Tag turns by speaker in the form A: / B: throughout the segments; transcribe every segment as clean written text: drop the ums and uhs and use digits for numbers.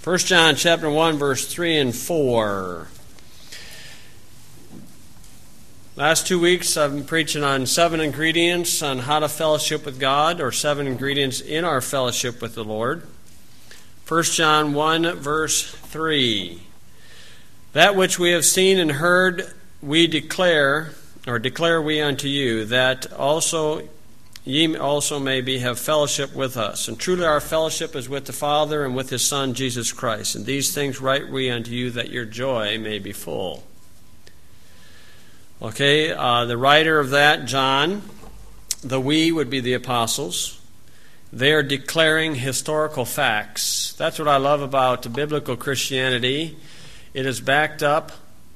A: 1 John chapter 1, verse 3 and 4. Last 2 weeks I've been preaching on 7 ingredients on how to fellowship with God, or 7 ingredients in our fellowship with the Lord. 1 John 1, verse 3. That which we have seen and heard we declare we unto you, that also ye also may have fellowship with us. And truly our fellowship is with the Father and with His Son, Jesus Christ. And these things write we unto you, that your joy may be full. Okay, the writer of that, John, the we would be the apostles. They are declaring historical facts. That's what I love about biblical Christianity. It is backed up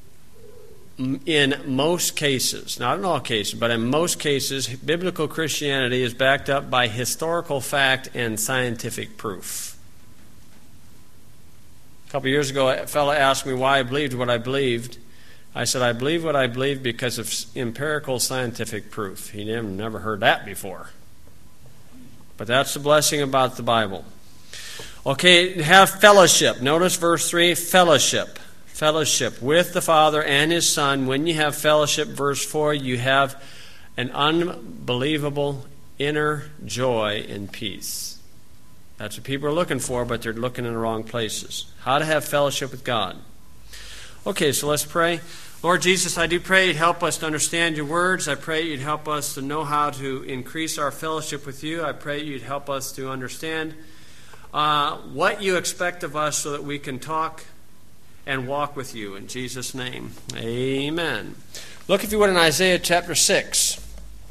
A: in most cases, not in all cases, but in most cases, biblical Christianity is backed up by historical fact and scientific proof. A couple years ago, a fellow asked me why I believed what I believed. I said, I believe what I believe because of empirical scientific proof. He never heard that before. But that's the blessing about the Bible. Okay, have fellowship. Notice verse 3, fellowship. Fellowship with the Father and His Son. When you have fellowship, verse 4, you have an unbelievable inner joy and peace. That's what people are looking for, but they're looking in the wrong places. How to have fellowship with God. Okay, so let's pray. Lord Jesus, I do pray You'd help us to understand Your words. I pray You'd help us to know how to increase our fellowship with You. I pray You'd help us to understand what You expect of us so that we can talk and walk with You. In Jesus' name, amen. Look, if you would, in Isaiah chapter 6.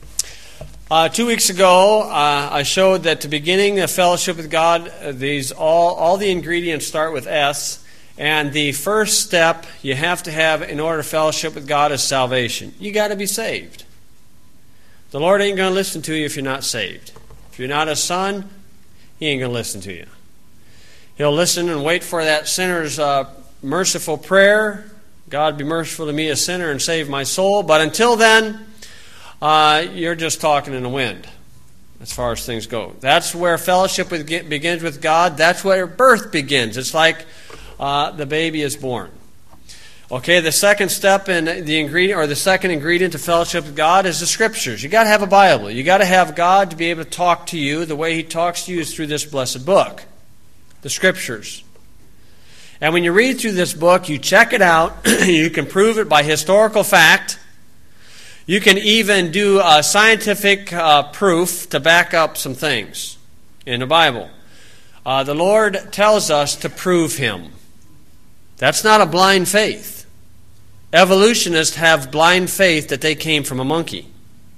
A: 2 weeks ago, I showed that the beginning of fellowship with God, all the ingredients start with S. And the first step you have to have in order to fellowship with God is salvation. You got to be saved. The Lord ain't going to listen to you if you're not saved. If you're not a son, He ain't going to listen to you. He'll listen and wait for that sinner's merciful prayer. God, be merciful to me, a sinner, and save my soul. But until then, you're just talking in the wind as far as things go. That's where fellowship begins with God. That's where birth begins. It's like the baby is born. Okay, the second step in the ingredient, or the second ingredient to fellowship with God, is the Scriptures. You got to have a Bible. You got to have God to be able to talk to you. The way He talks to you is through this blessed book, the Scriptures. And when you read through this book, you check it out. You can prove it by historical fact. You can even do a scientific proof to back up some things in the Bible. The Lord tells us to prove Him. That's not a blind faith. Evolutionists have blind faith that they came from a monkey.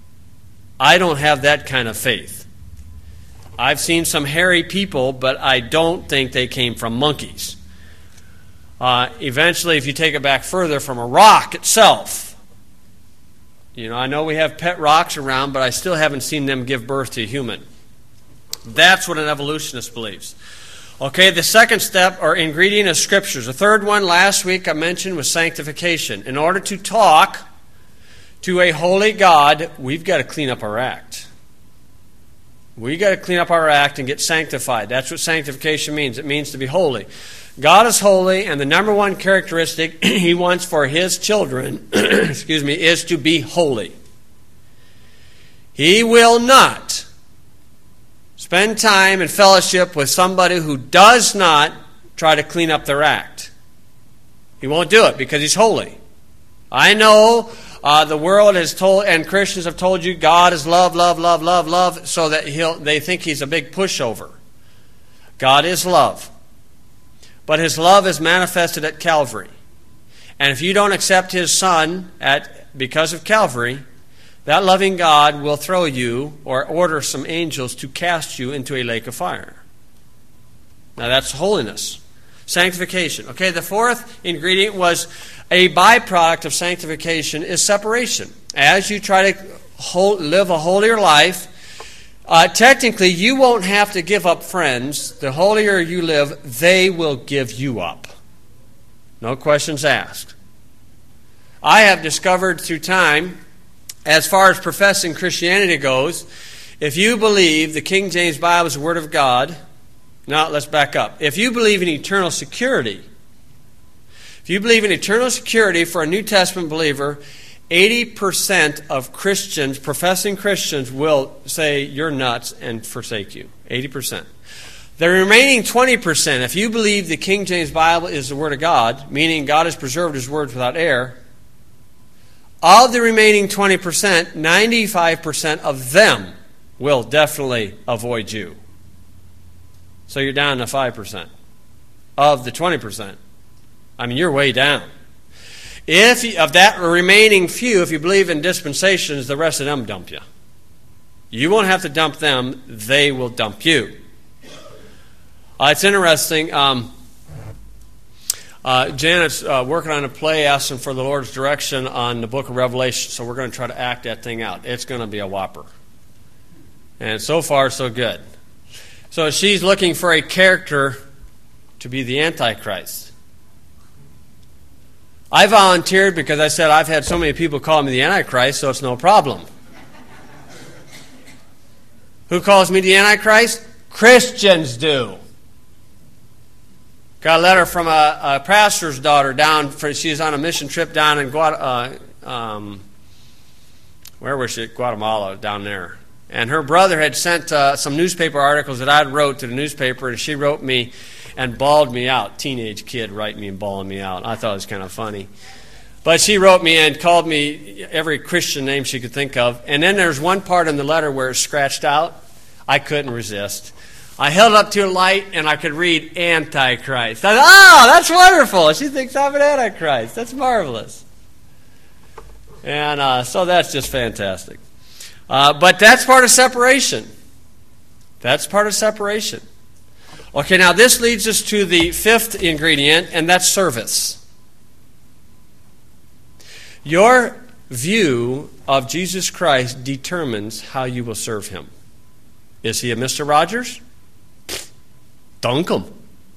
A: I don't have that kind of faith. I've seen some hairy people, but I don't think they came from monkeys. Eventually, if you take it back further, from a rock itself. I know we have pet rocks around, but I still haven't seen them give birth to a human. That's what an evolutionist believes. Okay, the second step or ingredient is Scriptures. The third one last week I mentioned was sanctification. In order to talk to a holy God, we've got to clean up our act. We've got to clean up our act and get sanctified. That's what sanctification means. It means to be holy. God is holy, and the number one characteristic He wants for His children is to be holy. He will not spend time in fellowship with somebody who does not try to clean up their act. He won't do it because He's holy. I know the world has told, and Christians have told you, God is love, love, love, love, love, so that they think He's a big pushover. God is love. But His love is manifested at Calvary. And if you don't accept His Son because of Calvary, that loving God will throw you or order some angels to cast you into a lake of fire. Now that's holiness. Sanctification. Okay, the fourth ingredient was a byproduct of sanctification is separation. As you try to live a holier life, technically you won't have to give up friends. The holier you live, they will give you up. No questions asked. I have discovered through time, as far as professing Christianity goes, if you believe the King James Bible is the Word of God, Now, let's back up. If you believe in eternal security, for a New Testament believer, 80% of Christians, professing Christians, will say you're nuts and forsake you. 80%. The remaining 20%, if you believe the King James Bible is the Word of God, meaning God has preserved His words without error, of the remaining 20%, 95% of them will definitely avoid you. So you're down to 5% of the 20%. I mean, you're way down. Of that remaining few, if you believe in dispensations, the rest of them dump you. You won't have to dump them. They will dump you. It's interesting. Janet's working on a play asking for the Lord's direction on the book of Revelation, so we're going to try to act that thing out. It's going to be a whopper. And so far, so good. So she's looking for a character to be the Antichrist. I volunteered because I said I've had so many people call me the Antichrist, so it's no problem. Who calls me the Antichrist? Christians do. Got a letter from a pastor's daughter down. She's on a mission trip down in where was she? Guatemala, down there. And her brother had sent some newspaper articles that I wrote to the newspaper, and she wrote me and bawled me out. Teenage kid writing me and bawling me out. I thought it was kind of funny. But she wrote me and called me every Christian name she could think of. And then there's one part in the letter where it's scratched out. I couldn't resist. I held it up to a light, and I could read Antichrist. I thought, that's wonderful. She thinks I'm an Antichrist. That's marvelous. And so that's just fantastic. But that's part of separation. That's part of separation. Okay, now this leads us to the fifth ingredient, and that's service. Your view of Jesus Christ determines how you will serve Him. Is He a Mr. Rogers? Dunk him.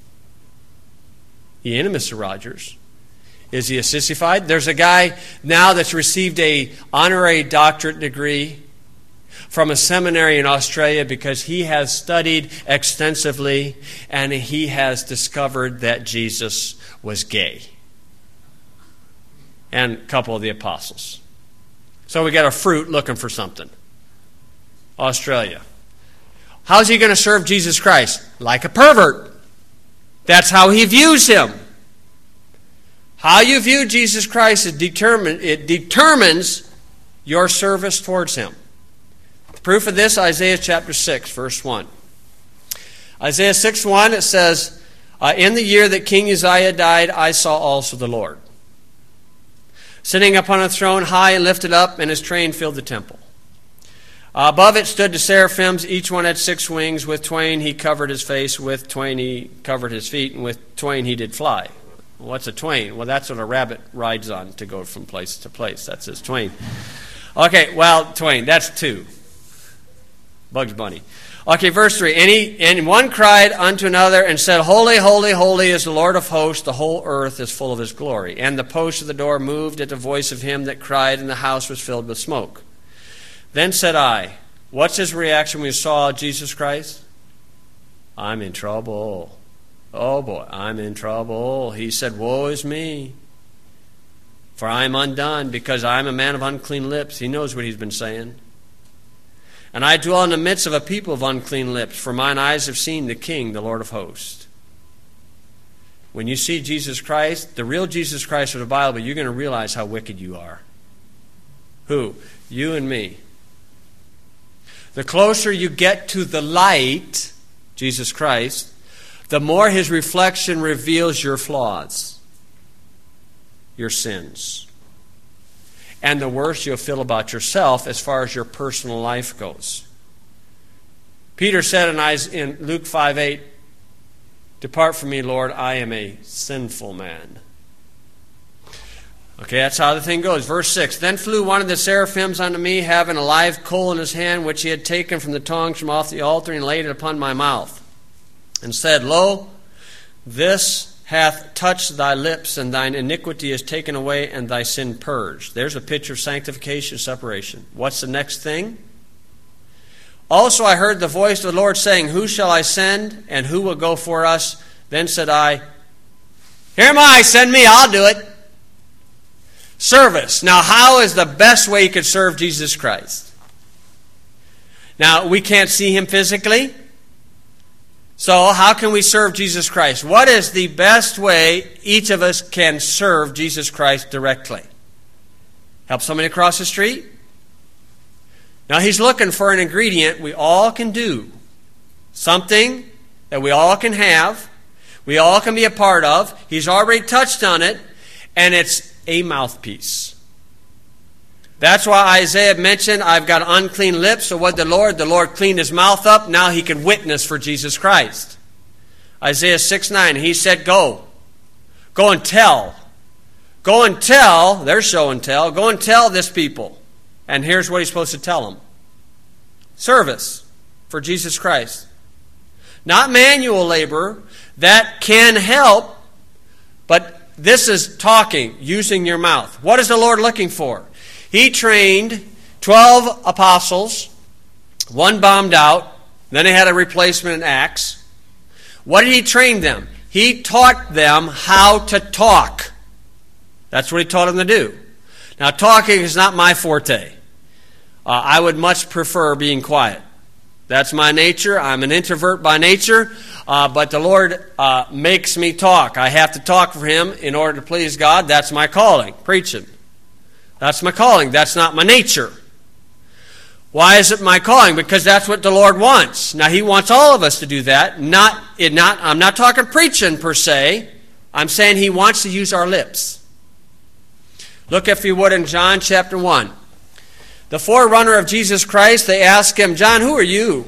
A: He ain't a Mr. Rogers. Is he a sissified? There's a guy now that's received a honorary doctorate degree from a seminary in Australia because he has studied extensively and he has discovered that Jesus was gay. And a couple of the apostles. So we got a fruit looking for something. Australia. How's he going to serve Jesus Christ? Like a pervert. That's how he views Him. How you view Jesus Christ determines your service towards Him. The proof of this, Isaiah chapter 6, verse 1. Isaiah 6:1, it says, in the year that King Uzziah died, I saw also the Lord, sitting upon a throne high and lifted up, and His train filled the temple. Above it stood the seraphims. Each one had 6 wings. With twain he covered his face. With twain he covered his feet. And with twain he did fly. What's a twain? Well, that's what a rabbit rides on to go from place to place. That's his twain. Okay, well, twain. That's 2. Bugs Bunny. Okay, verse 3. And one cried unto another and said, Holy, holy, holy is the Lord of hosts. The whole earth is full of His glory. And the post of the door moved at the voice of him that cried, and the house was filled with smoke. Then said I, what's his reaction when he saw Jesus Christ? I'm in trouble. Oh boy, I'm in trouble. He said, woe is me, for I am undone, because I am a man of unclean lips. He knows what he's been saying. And I dwell in the midst of a people of unclean lips, for mine eyes have seen the King, the Lord of hosts. When you see Jesus Christ, the real Jesus Christ of the Bible, you're going to realize how wicked you are. Who? You and me. The closer you get to the light, Jesus Christ, the more His reflection reveals your flaws, your sins. And the worse you'll feel about yourself as far as your personal life goes. Peter said in Luke 5:8, depart from me, Lord, I am a sinful man. Okay, that's how the thing goes. Verse 6, then flew one of the seraphims unto me, having a live coal in his hand, which he had taken from the tongs from off the altar, and laid it upon my mouth, and said, Lo, this hath touched thy lips, and thine iniquity is taken away, and thy sin purged. There's a picture of sanctification, separation. What's the next thing? Also I heard the voice of the Lord saying, Who shall I send, and who will go for us? Then said I, Here am I, send me, I'll do it. Service. Now, how is the best way you could serve Jesus Christ? Now, we can't see him physically. So, how can we serve Jesus Christ? What is the best way each of us can serve Jesus Christ directly? Help somebody across the street? Now, he's looking for an ingredient we all can do. Something that we all can have. We all can be a part of. He's already touched on it. And it's a mouthpiece. That's why Isaiah mentioned, I've got unclean lips. So what did the Lord cleaned his mouth up. Now he can witness for Jesus Christ. Isaiah 6:9, he said, Go and tell. Go and tell, there's show and tell. Go and tell this people. And here's what he's supposed to tell them. Service for Jesus Christ. Not manual labor. That can help, but this is talking, using your mouth. What is the Lord looking for? He trained 12 apostles. One bombed out. Then he had a replacement in Acts. What did he train them? He taught them how to talk. That's what he taught them to do. Now, talking is not my forte. I would much prefer being quiet. That's my nature. I'm an introvert by nature, but the Lord makes me talk. I have to talk for him in order to please God. That's my calling, preaching. That's my calling. That's not my nature. Why is it my calling? Because that's what the Lord wants. Now, he wants all of us to do that. I'm not talking preaching per se. I'm saying he wants to use our lips. Look, if you would, in John chapter 1. The forerunner of Jesus Christ, they asked him, John, who are you?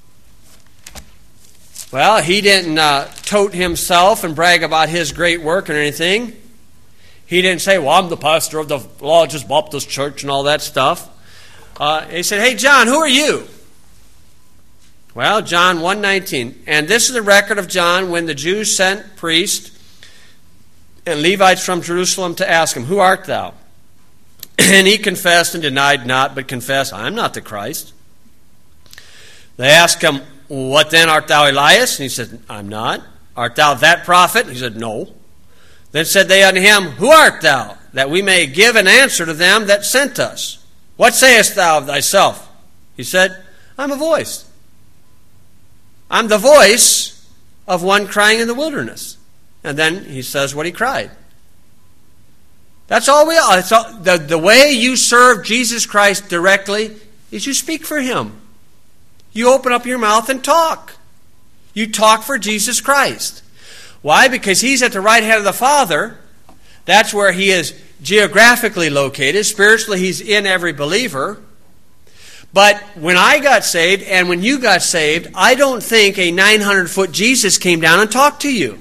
A: Well, he didn't tote himself and brag about his great work or anything. He didn't say, well, I'm the pastor of the largest Baptist church and all that stuff. He said, hey, John, who are you? Well, John 1:19. And this is the record of John when the Jews sent priests and Levites from Jerusalem to ask him, who art thou? And he confessed and denied not, but confessed, I am not the Christ. They asked him, what then, art thou Elias? And he said, I'm not. Art thou that prophet? He said, no. Then said they unto him, who art thou, that we may give an answer to them that sent us? What sayest thou of thyself? He said, I'm a voice. I'm the voice of one crying in the wilderness. And then he says what he cried. That's all we are. The way you serve Jesus Christ directly is you speak for him. You open up your mouth and talk. You talk for Jesus Christ. Why? Because he's at the right hand of the Father. That's where he is geographically located. Spiritually, he's in every believer. But when I got saved and when you got saved, I don't think a 900-foot Jesus came down and talked to you.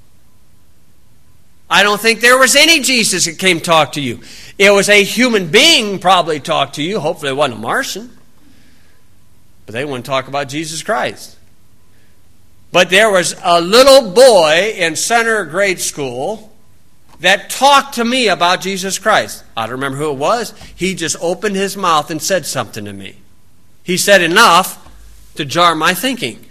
A: I don't think there was any Jesus that came talk to you. It was a human being probably talked to you. Hopefully it wasn't a Martian. But they wouldn't talk about Jesus Christ. But there was a little boy in center grade school that talked to me about Jesus Christ. I don't remember who it was. He just opened his mouth and said something to me. He said enough to jar my thinking.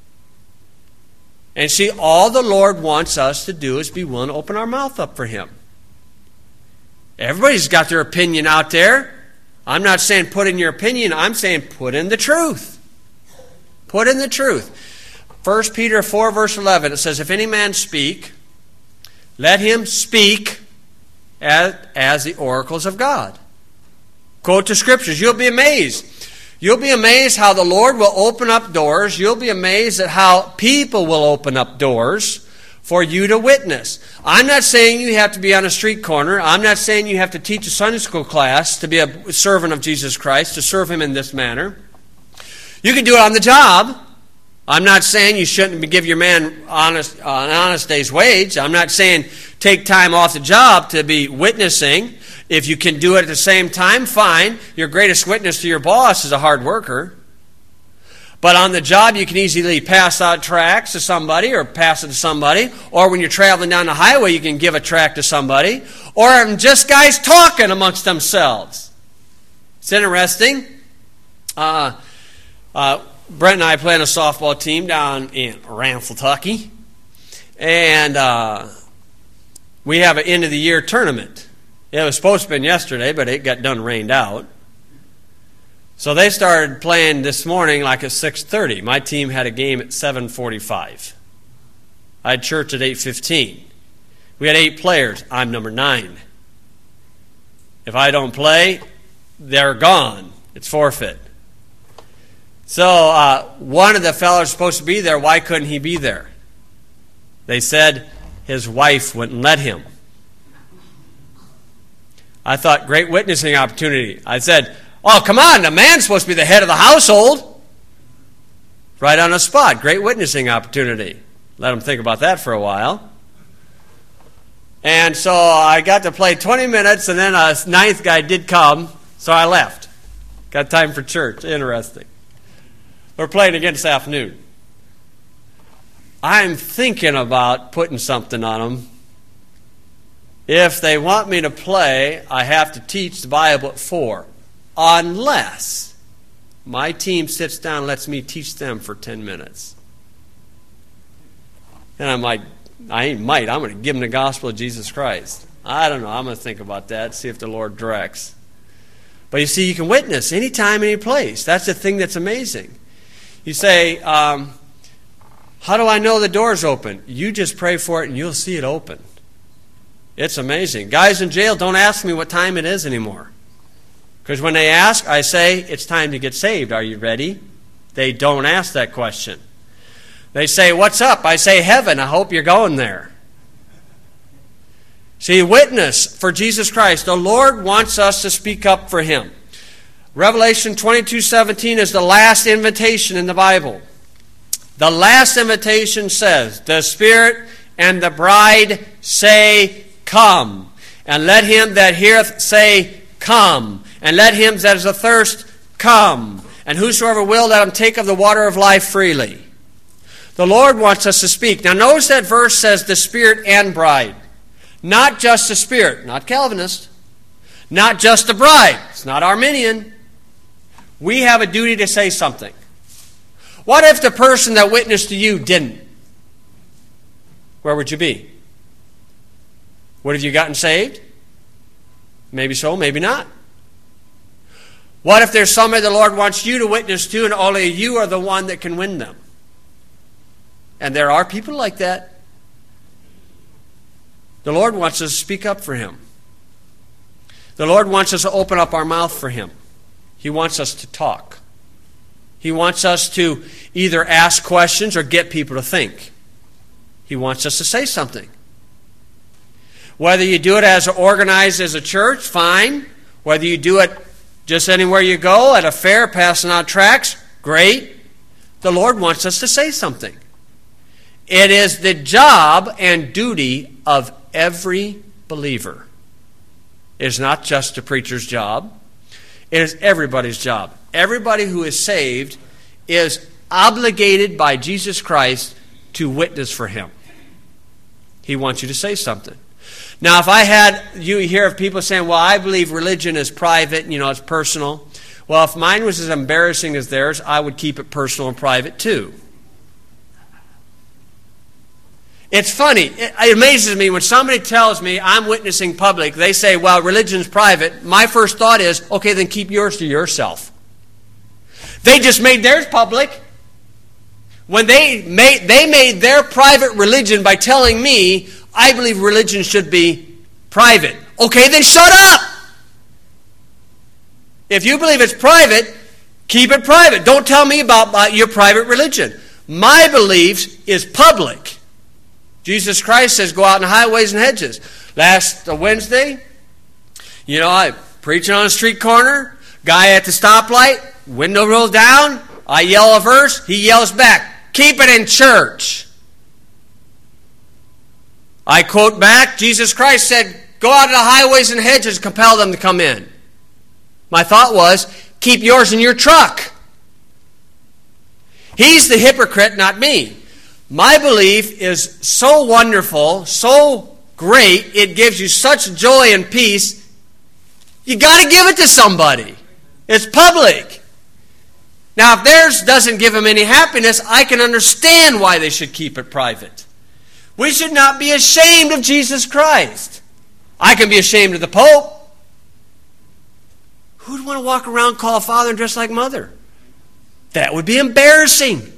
A: And see, all the Lord wants us to do is be willing to open our mouth up for him. Everybody's got their opinion out there. I'm not saying put in your opinion. I'm saying put in the truth. Put in the truth. 1 Peter 4 verse 11, it says, if any man speak, let him speak as the oracles of God. Quote the scriptures. You'll be amazed. You'll be amazed how the Lord will open up doors. You'll be amazed at how people will open up doors for you to witness. I'm not saying you have to be on a street corner. I'm not saying you have to teach a Sunday school class to be a servant of Jesus Christ, to serve him in this manner. You can do it on the job. I'm not saying you shouldn't give your man an honest day's wage. I'm not saying take time off the job to be witnessing. If you can do it at the same time, fine. Your greatest witness to your boss is a hard worker. But on the job, you can easily pass out tracts to somebody or pass it to somebody. Or when you're traveling down the highway, you can give a tract to somebody. Or just guys talking amongst themselves. It's interesting. Brent and I play on a softball team down in Ranfiltucky. And we have an end-of-the-year tournament. It was supposed to have been yesterday, but it got done rained out. So they started playing this morning like at 6:30. My team had a game at 7:45. I had church at 8:15. We had 8 players. I'm number 9. If I don't play, they're gone. It's forfeit. So one of the fellows supposed to be there, why couldn't he be there? They said his wife wouldn't let him. I thought, great witnessing opportunity. I said, oh, come on, the man's supposed to be the head of the household. Right on the spot, great witnessing opportunity. Let him think about that for a while. And so I got to play 20 minutes, and then a 9th guy did come, so I left. Got time for church. Interesting. We're playing again this afternoon. I'm thinking about putting something on them. If they want me to play, I have to teach the Bible at 4. Unless my team sits down and lets me teach them for 10 minutes. And I'm like, I'm going to give them the gospel of Jesus Christ. I don't know. I'm going to think about that, see if the Lord directs. But you see, you can witness anytime, any place. That's the thing that's amazing. You say, how do I know the door's open? You just pray for it and you'll see it open. It's amazing. Guys in jail don't ask me what time it is anymore. Because when they ask, I say, it's time to get saved. Are you ready? They don't ask that question. They say, what's up? I say, heaven. I hope you're going there. See, witness for Jesus Christ. The Lord wants us to speak up for Him. Revelation 22:17 is the last invitation in the Bible. The last invitation says, the Spirit and the bride say, come. And let him that heareth say, come. And let him that is athirst come. And whosoever will, let him take of the water of life freely. The Lord wants us to speak. Now notice that verse says the Spirit and bride. Not just the Spirit, not Calvinist. Not just the bride. It's not Arminian. We have a duty to say something. What if the person that witnessed to you didn't? Where would you be? Would have you gotten saved? Maybe so, maybe not. What if there's somebody the Lord wants you to witness to and only you are the one that can win them? And there are people like that. The Lord wants us to speak up for Him. The Lord wants us to open up our mouth for Him. He wants us to talk. He wants us to either ask questions or get people to think. He wants us to say something. Whether you do it as organized as a church, fine. Whether you do it just anywhere you go, at a fair, passing out tracts, great. The Lord wants us to say something. It is the job and duty of every believer. It is not just a preacher's job. It is everybody's job. Everybody who is saved is obligated by Jesus Christ to witness for Him. He wants you to say something. Now, if I had, you hear of people saying, well, I believe religion is private, it's personal. Well, if mine was as embarrassing as theirs, I would keep it personal and private too. It's funny. It amazes me when somebody tells me I'm witnessing public, they say, well, religion's private. My first thought is, okay, then keep yours to yourself. They just made theirs public. When they made their private religion by telling me, I believe religion should be private. Okay, then shut up. If you believe it's private, keep it private. Don't tell me about your private religion. My belief is public. Jesus Christ says, go out in the highways and hedges. Last Wednesday, I preaching on a street corner, guy at the stoplight, window rolled down, I yell a verse, he yells back, keep it in church. I quote back, Jesus Christ said, go out to the highways and hedges, compel them to come in. My thought was, keep yours in your truck. He's the hypocrite, not me. My belief is so wonderful, so great, it gives you such joy and peace, you got to give it to somebody. It's public. Now, if theirs doesn't give them any happiness, I can understand why they should keep it private. We should not be ashamed of Jesus Christ. I can be ashamed of the Pope. Who'd want to walk around, call father, and dress like mother? That would be embarrassing.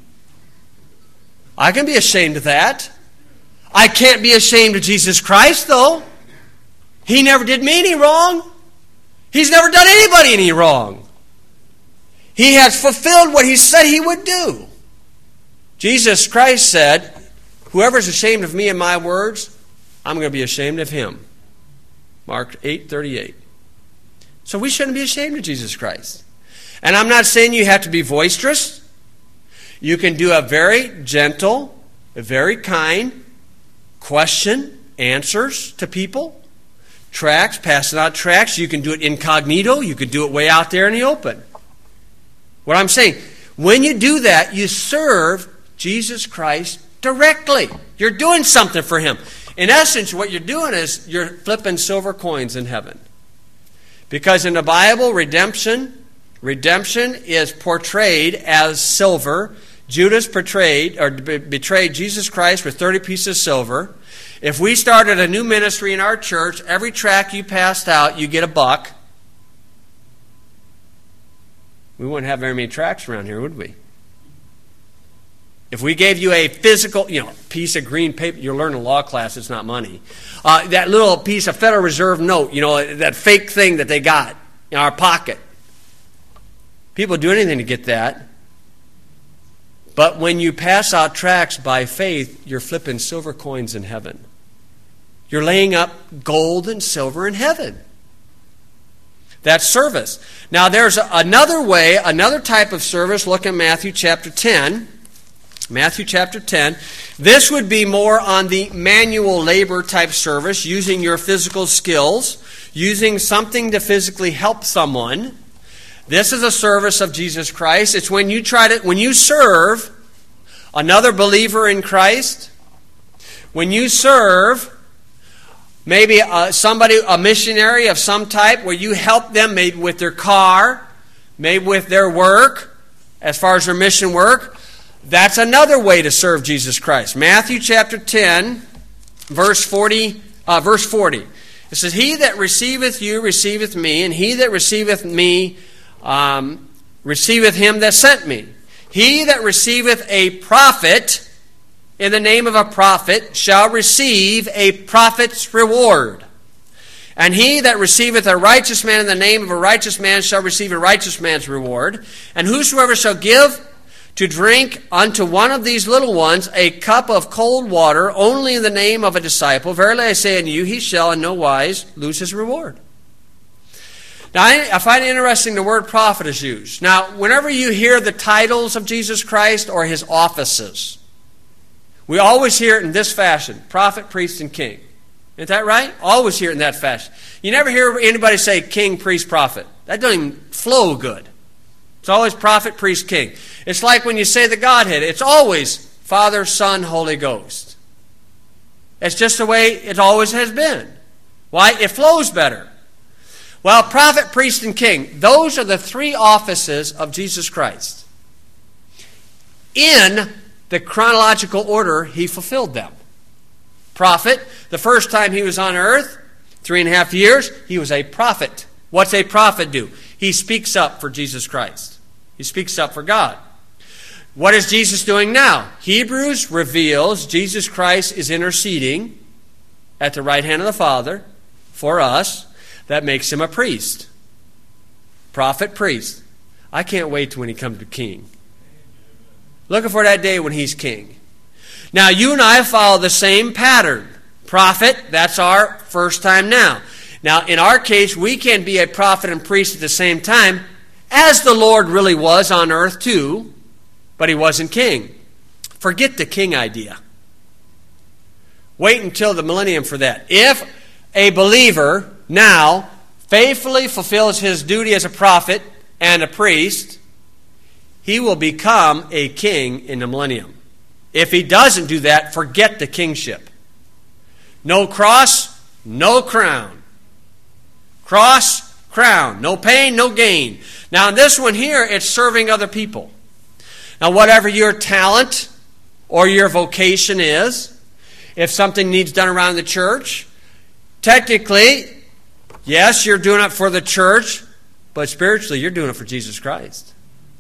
A: I can be ashamed of that. I can't be ashamed of Jesus Christ, though. He never did me any wrong. He's never done anybody any wrong. He has fulfilled what he said he would do. Jesus Christ said, whoever's ashamed of me and my words, I'm going to be ashamed of him. Mark 8:38. So we shouldn't be ashamed of Jesus Christ. And I'm not saying you have to be boisterous. You can do a very gentle, a very kind question, answers to people. Tracts, passing out tracts. You can do it incognito. You can do it way out there in the open. What I'm saying, when you do that, you serve Jesus Christ directly. You're doing something for him. In essence, what you're doing is you're flipping silver coins in heaven. Because in the Bible, redemption is portrayed as silver. Judas betrayed Jesus Christ with 30 pieces of silver. If we started a new ministry in our church, every tract you passed out, you get $1. We wouldn't have very many tracts around here, would we? If we gave you a physical, piece of green paper, you'll learn in law class it's not money. That little piece of Federal Reserve note, that fake thing that they got in our pocket. People do anything to get that. But when you pass out tracts by faith, you're flipping silver coins in heaven. You're laying up gold and silver in heaven. That's service. Now there's another way, another type of service. Look at Matthew chapter 10. Matthew chapter 10. This would be more on the manual labor type service, using your physical skills, using something to physically help someone. This is a service of Jesus Christ. It's when you serve another believer in Christ, when you serve maybe a missionary of some type, where you help them maybe with their car, maybe with their work, as far as their mission work. That's another way to serve Jesus Christ. Matthew chapter 10, verse 40. It says, "He that receiveth you receiveth me, and he that receiveth me receiveth him that sent me. He that receiveth a prophet in the name of a prophet shall receive a prophet's reward. And he that receiveth a righteous man in the name of a righteous man shall receive a righteous man's reward. And whosoever shall give to drink unto one of these little ones a cup of cold water only in the name of a disciple, verily I say unto you, he shall in no wise lose his reward." Now, I find it interesting the word prophet is used. Now, whenever you hear the titles of Jesus Christ or his offices, we always hear it in this fashion: prophet, priest, and king. Isn't that right? Always hear it in that fashion. You never hear anybody say king, priest, prophet. That doesn't even flow good. It's always prophet, priest, king. It's like when you say the Godhead, it's always Father, Son, Holy Ghost. It's just the way it always has been. Why? It flows better. Well, prophet, priest, and king, those are the three offices of Jesus Christ. In the chronological order, he fulfilled them. Prophet, the first time he was on earth, 3.5 years, he was a prophet. What's a prophet do? He speaks up for Jesus Christ. He speaks up for God. What is Jesus doing now? Hebrews reveals Jesus Christ is interceding at the right hand of the Father for us. That makes him a priest. Prophet, priest. I can't wait till when he comes to king. Looking for that day when he's king. Now, you and I follow the same pattern. Prophet, that's our first time now. Now, in our case, we can be a prophet and priest at the same time, as the Lord really was on earth too, but he wasn't king. Forget the king idea. Wait until the millennium for that. If a believer now faithfully fulfills his duty as a prophet and a priest, he will become a king in the millennium. If he doesn't do that, forget the kingship. No cross, no crown. Cross, crown. No pain, no gain. Now in this one here, it's serving other people. Now whatever your talent or your vocation is, if something needs done around the church, technically, yes, you're doing it for the church, but spiritually you're doing it for Jesus Christ.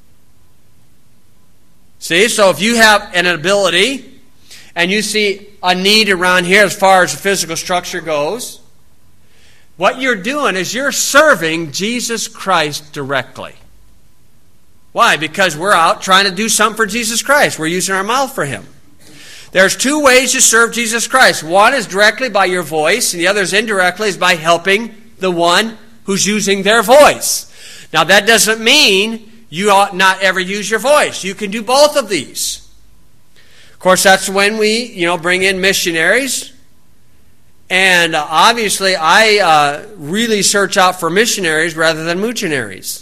A: See, so if you have an ability and you see a need around here as far as the physical structure goes, what you're doing is you're serving Jesus Christ directly. Why? Because we're out trying to do something for Jesus Christ. We're using our mouth for Him. There's two ways to serve Jesus Christ. One is directly by your voice, and the other is indirectly, is by helping the one who's using their voice. Now that doesn't mean you ought not ever use your voice. You can do both of these. Of course, that's when we, bring in missionaries. And obviously, I really search out for missionaries rather than moochinaries.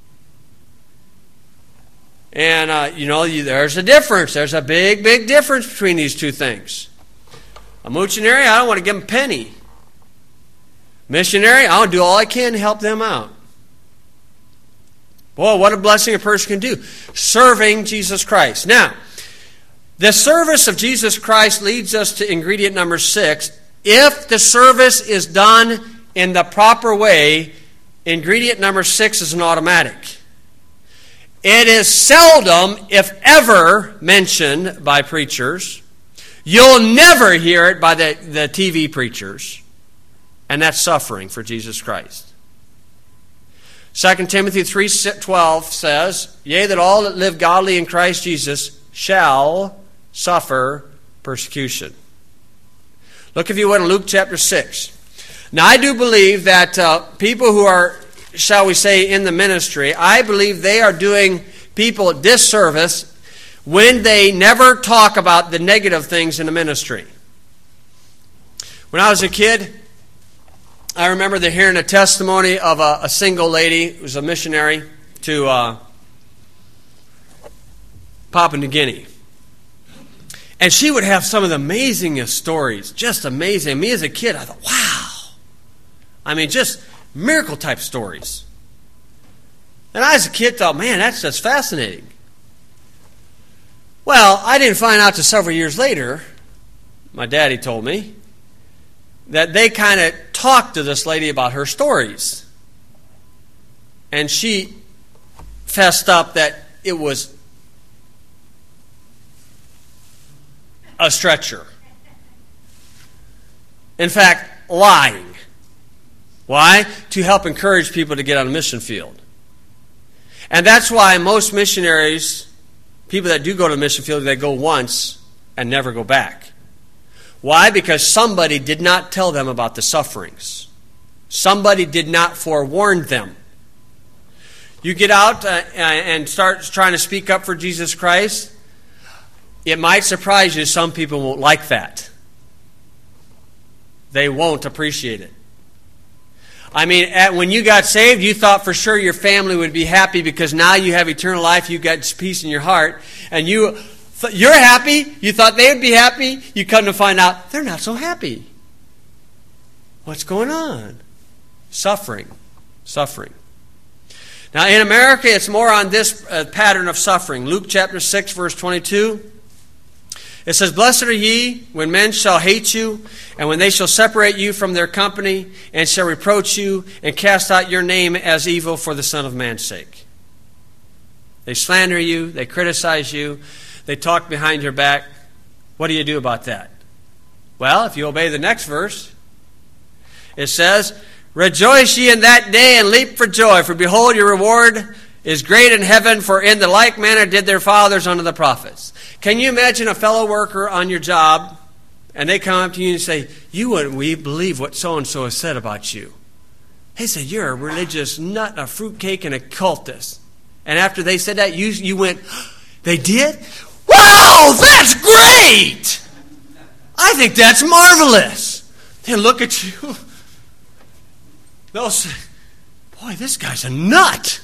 A: And, there's a difference. There's a big, big difference between these two things. A moochionary, I don't want to give them a penny. Missionary, I'll do all I can to help them out. Boy, what a blessing a person can do. Serving Jesus Christ. Now, the service of Jesus Christ leads us to ingredient number 6. If the service is done in the proper way, ingredient number 6 is an automatic. It is seldom, if ever, mentioned by preachers. You'll never hear it by the TV preachers. And that's suffering for Jesus Christ. 2 Timothy 3:12 says, Yea, that all that live godly in Christ Jesus shall suffer persecution. Look, if you would, in Luke chapter 6. Now, I do believe that people who are, shall we say, in the ministry, I believe they are doing people a disservice when they never talk about the negative things in the ministry. When I was a kid, I remember hearing a testimony of a single lady who was a missionary to Papua New Guinea. And she would have some of the amazingest stories, just amazing. Me as a kid, I thought, wow. I mean, just miracle-type stories. And I as a kid thought, man, that's just fascinating. Well, I didn't find out till several years later, my daddy told me, that they kind of talked to this lady about her stories. And she fessed up that it was a stretcher. In fact, lying. Why? To help encourage people to get on a mission field. And that's why most missionaries, people that do go to the mission field, they go once and never go back. Why? Because somebody did not tell them about the sufferings. Somebody did not forewarn them. You get out and start trying to speak up for Jesus Christ, it might surprise you some people won't like that. They won't appreciate it. I mean, when you got saved, you thought for sure your family would be happy because now you have eternal life, you got peace in your heart, and you're happy. You thought they would be happy. You come to find out they're not so happy. What's going on? Suffering. Now in America, it's more on this pattern of suffering. Luke chapter 6, verse 22. It says, Blessed are ye when men shall hate you, and when they shall separate you from their company, and shall reproach you, and cast out your name as evil for the Son of Man's sake. They slander you, they criticize you, they talk behind your back. What do you do about that? Well, if you obey the next verse, it says, Rejoice ye in that day, and leap for joy, for behold, your reward is great in heaven, for in the like manner did their fathers unto the prophets. Can you imagine a fellow worker on your job, and they come up to you and say, You wouldn't believe what so-and-so has said about you. They said, You're a religious nut, a fruitcake, and a cultist. And after they said that, you went, They did? Wow, that's great! I think that's marvelous. They look at you. They'll say, Boy, this guy's a nut.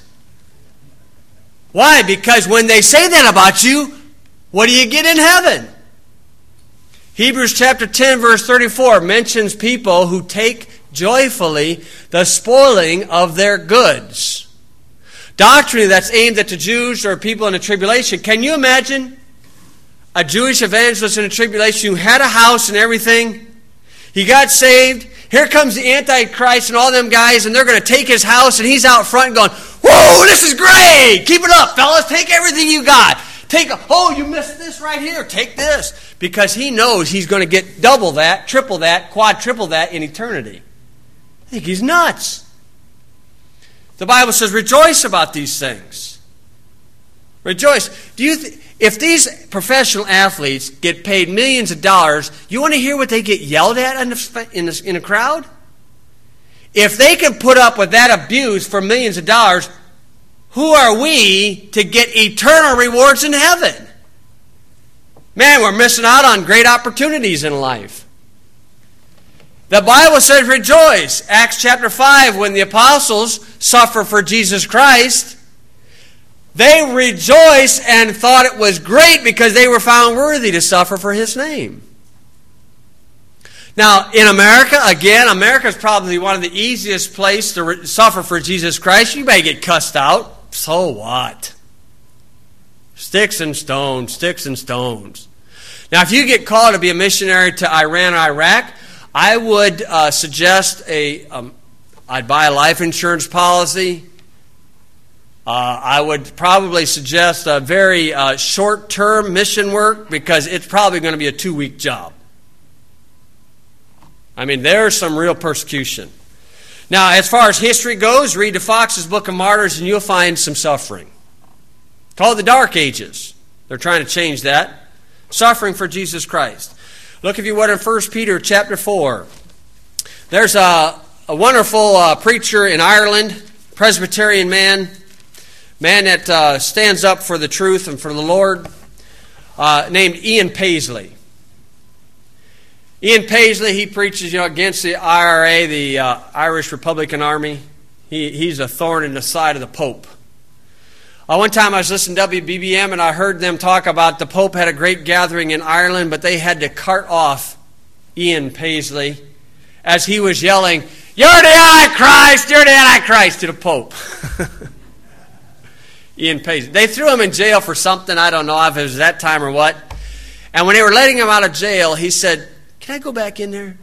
A: Why? Because when they say that about you, what do you get in heaven? Hebrews chapter 10, verse 34 mentions people who take joyfully the spoiling of their goods. Doctrine that's aimed at the Jews or people in the tribulation. Can you imagine a Jewish evangelist in the tribulation who had a house and everything? He got saved. Here comes the Antichrist and all them guys, and they're going to take his house, and he's out front going, "Whoa, this is great! Keep it up, fellas. Take everything you got. You missed this right here. Take this." Because he knows he's going to get double that, triple that, quadruple that in eternity. I think he's nuts. The Bible says, rejoice about these things. Rejoice. If these professional athletes get paid millions of dollars, you want to hear what they get yelled at in a crowd? If they can put up with that abuse for millions of dollars, who are we to get eternal rewards in heaven? Man, we're missing out on great opportunities in life. The Bible says rejoice. Acts chapter 5, when the apostles suffer for Jesus Christ, they rejoiced and thought it was great because they were found worthy to suffer for His name. Now, in America, again, America is probably one of the easiest places to suffer for Jesus Christ. You may get cussed out. So what? Sticks and stones, sticks and stones. Now, if you get called to be a missionary to Iran or Iraq, I would suggest I'd buy a life insurance policy. I would probably suggest a very short-term mission work because it's probably going to be a 2-week job. I mean, there's some real persecution. Now, as far as history goes, read the Fox's Book of Martyrs and you'll find some suffering. Called the Dark Ages. They're trying to change that. Suffering for Jesus Christ. Look, if you would, in 1 Peter chapter 4. There's a wonderful preacher in Ireland, Presbyterian man that stands up for the truth and for the Lord, named Ian Paisley. Ian Paisley, he preaches against the IRA, the Irish Republican Army. He's a thorn in the side of the Pope. One time I was listening to WBBM and I heard them talk about the Pope had a great gathering in Ireland, but they had to cart off Ian Paisley as he was yelling, "You're the Antichrist! You're the Antichrist!" to the Pope. Ian Paisley. They threw him in jail for something. I don't know if it was that time or what. And when they were letting him out of jail, he said, "Can I go back in there?"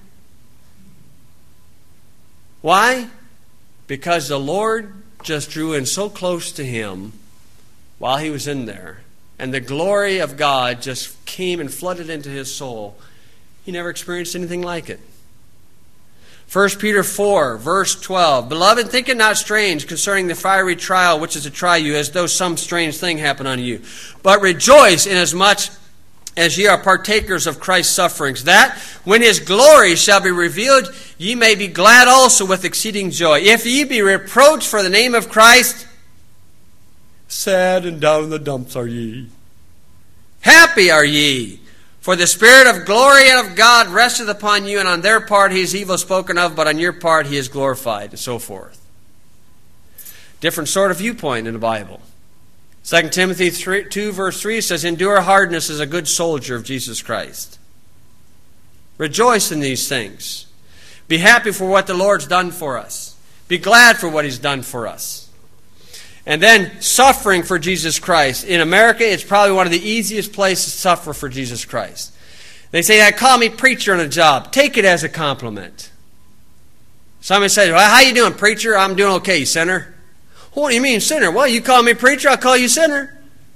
A: Why? Because the Lord just drew in so close to him while he was in there. And the glory of God just came and flooded into his soul. He never experienced anything like it. 1 Peter 4, verse 12. "Beloved, think it not strange concerning the fiery trial which is to try you, as though some strange thing happened unto you. But rejoice inasmuch as ye are partakers of Christ's sufferings, that when His glory shall be revealed, ye may be glad also with exceeding joy. If ye be reproached for the name of Christ, sad and down in the dumps are ye. Happy are ye, for the Spirit of glory and of God resteth upon you, and on their part He is evil spoken of, but on your part He is glorified," and so forth. Different sort of viewpoint in the Bible. 2 Timothy 2 verse 3 says, "Endure hardness as a good soldier of Jesus Christ." Rejoice in these things. Be happy for what the Lord's done for us. Be glad for what He's done for us. And then suffering for Jesus Christ. In America, it's probably one of the easiest places to suffer for Jesus Christ. They say, "Call me preacher on a job." Take it as a compliment. Somebody says, "Well, how you doing, preacher?" "I'm doing okay, sinner." "What do you mean, sinner?" "Well, you call me preacher, I'll call you sinner."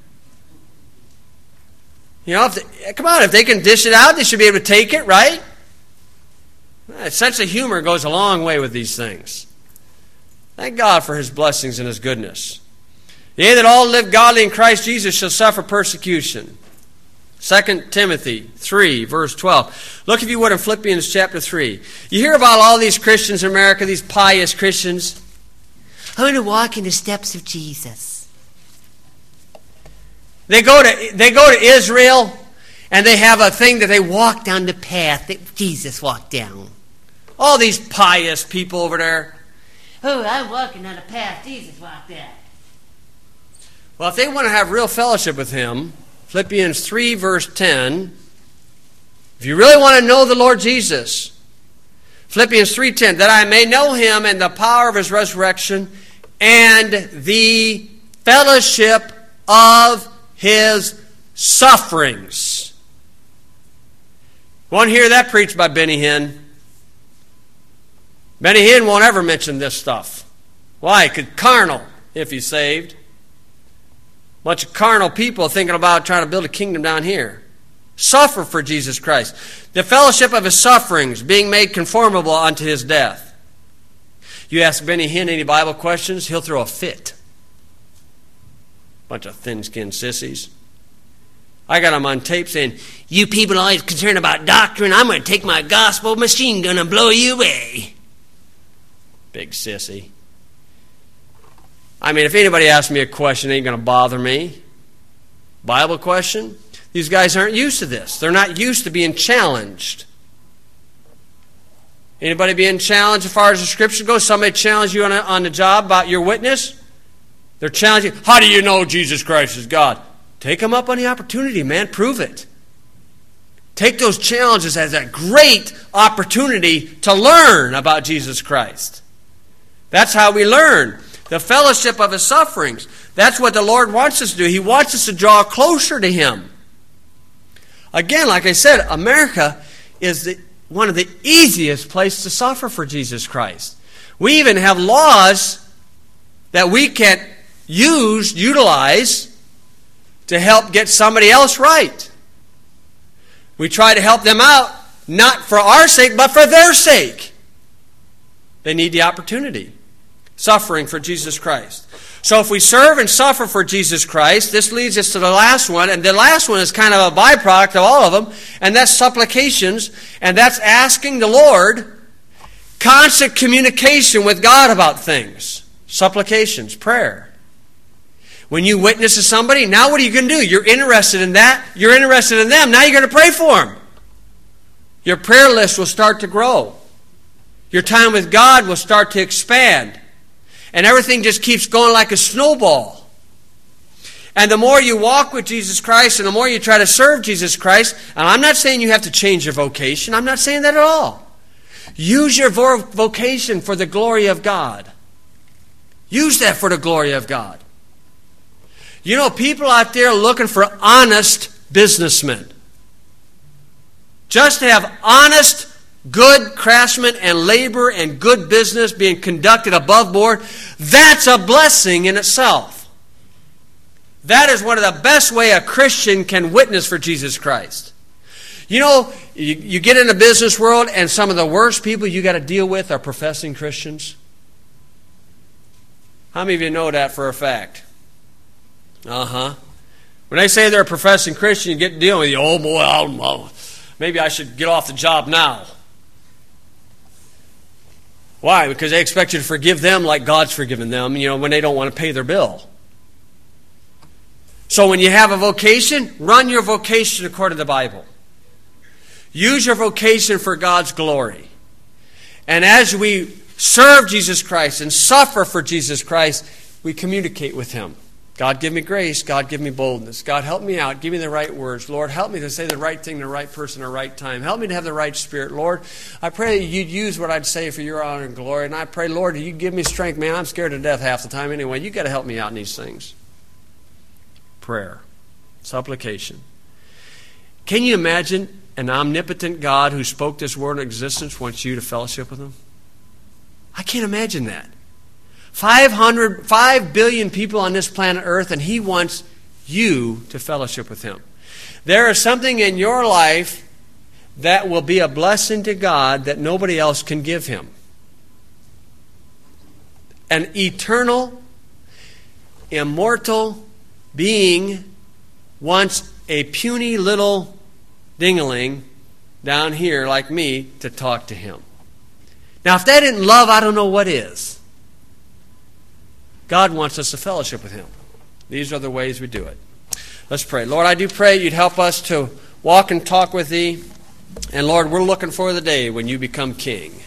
A: Come on, if they can dish it out, they should be able to take it, right? A sense of humor goes a long way with these things. Thank God for His blessings and His goodness. "They that all live godly in Christ Jesus shall suffer persecution." 2 Timothy 3, verse 12. Look, if you would, in Philippians chapter 3. You hear about all these Christians in America, these pious Christians. "I'm going to walk in the steps of Jesus." They go to Israel, and they have a thing that they walk down the path that Jesus walked down. All these pious people over there. "Oh, I'm walking on the path Jesus walked down." Well, if they want to have real fellowship with Him, Philippians 3, verse 10, if you really want to know the Lord Jesus, Philippians 3:10, that I may know him and the power of his resurrection and the fellowship of his sufferings. Want to hear that preached by Benny Hinn? Benny Hinn won't ever mention this stuff. Why? Because carnal, if he's saved. Bunch of carnal people thinking about trying to build a kingdom down here. Suffer for Jesus Christ. The fellowship of his sufferings, being made conformable unto his death. You ask Benny Hinn any Bible questions, he'll throw a fit. Bunch of thin-skinned sissies. I got him on tape saying, you people always concerned about doctrine, I'm going to take my gospel machine gun and blow you away. Big sissy. I mean, if anybody asks me a question, it ain't going to bother me. Bible question? These guys aren't used to this. They're not used to being challenged. Anybody being challenged as far as the Scripture goes? Somebody challenge you on the job about your witness? They're challenging. How do you know Jesus Christ is God? Take them up on the opportunity, man. Prove it. Take those challenges as a great opportunity to learn about Jesus Christ. That's how we learn. The fellowship of his sufferings. That's what the Lord wants us to do. He wants us to draw closer to him. Again, like I said, America is one of the easiest places to suffer for Jesus Christ. We even have laws that we can utilize to help get somebody else right. We try to help them out, not for our sake, but for their sake. They need the opportunity. Suffering for Jesus Christ. So if we serve and suffer for Jesus Christ, this leads us to the last one, and the last one is kind of a byproduct of all of them, and that's supplications, and that's asking the Lord constant communication with God about things. Supplications, prayer. When you witness to somebody, now what are you going to do? You're interested in that. You're interested in them. Now you're going to pray for them. Your prayer list will start to grow. Your time with God will start to expand. And everything just keeps going like a snowball. And the more you walk with Jesus Christ and the more you try to serve Jesus Christ, and I'm not saying you have to change your vocation. I'm not saying that at all. Use your vocation for the glory of God. Use that for the glory of God. You know, people out there looking for honest businessmen. Just to have honest, good craftsmen and labor and good business being conducted above board, that's a blessing in itself. That is one of the best ways a Christian can witness for Jesus Christ. You know, you get in the business world and some of the worst people you got to deal with are professing Christians. How many of you know that for a fact? When they say they're a professing Christian, you get to deal with you. Oh boy, maybe I should get off the job now. Why? Because they expect you to forgive them like God's forgiven them, when they don't want to pay their bill. So when you have a vocation, run your vocation according to the Bible. Use your vocation for God's glory. And as we serve Jesus Christ and suffer for Jesus Christ, we communicate with him. God, give me grace. God, give me boldness. God, help me out. Give me the right words. Lord, help me to say the right thing to the right person at the right time. Help me to have the right spirit. Lord, I pray that you'd use what I'd say for your honor and glory. And I pray, Lord, you give me strength. Man, I'm scared to death half the time anyway. You've got to help me out in these things. Prayer. Supplication. Can you imagine an omnipotent God who spoke this world into existence wants you to fellowship with him? I can't imagine that. 5 billion people on this planet Earth, and he wants you to fellowship with him. There is something in your life that will be a blessing to God that nobody else can give him. An eternal, immortal being wants a puny little dingaling down here like me to talk to him. Now, if that isn't love, I don't know what is. God wants us to fellowship with him. These are the ways we do it. Let's pray. Lord, I do pray you'd help us to walk and talk with thee. And Lord, we're looking for the day when you become king.